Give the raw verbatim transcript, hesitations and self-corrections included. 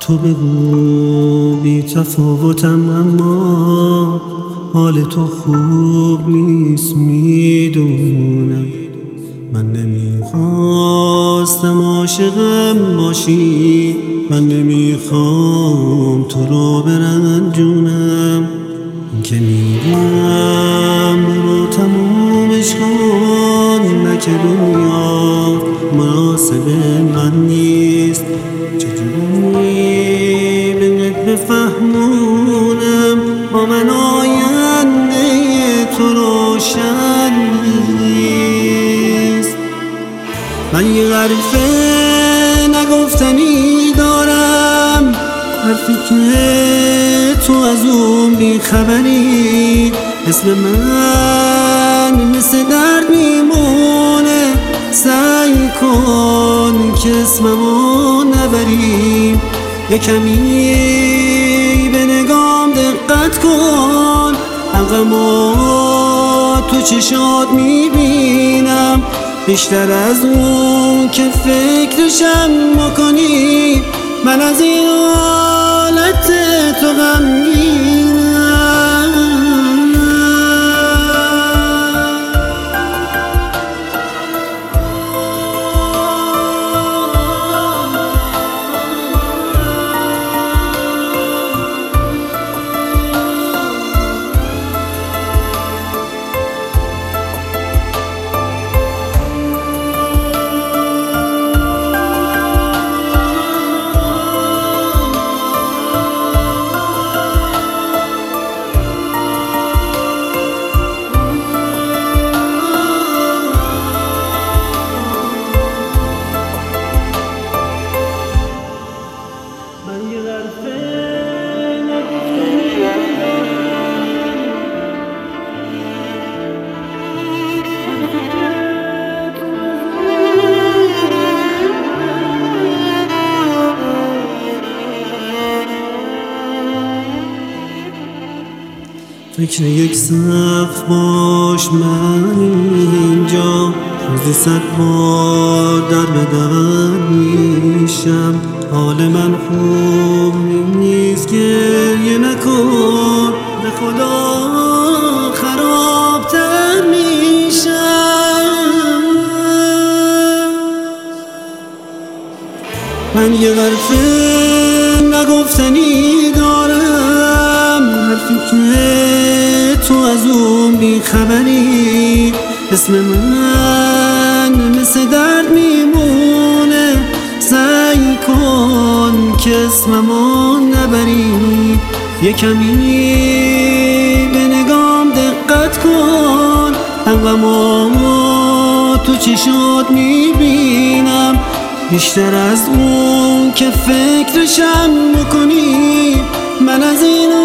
تو بگو بی تفاوتم، اما حال تو خوب نیست میدونم. من نمیخواستم عاشقم باشی، من نمیخوام تو رو برنجونم. این که میگم برو تمومش کن، نه که دنیا مناسب من نیست. چجوری بهت بفهمونم با من آینده تو روشن نیست. من یه حرفه نگفتنی دارم، حرفی که تو از اون بیخبری. اسم من مثل درد میمونه، سعی کن که اسممو نبری. یه کمی به نگام دقت کن، غمو تو چشات میبینم بیشتر از اون که فکرشم بکنی. من از این حالت تو غمگینم. فکر یک سقف باش من اینجا، روزی صد بار در به در میشم. حال من خوب نیست، گریه نکن، به خدا خرابتر میشم. من یه حرفه نگفتنی دارم، حرفی که تو از اون بیخبری. اسم من مثل درد میمونه، سعی کن که اسممو نبری. یه کمی به نگام دقت کن، غمو تو چشات میبینم بیشتر از اون که فکرشم بکنی. من از این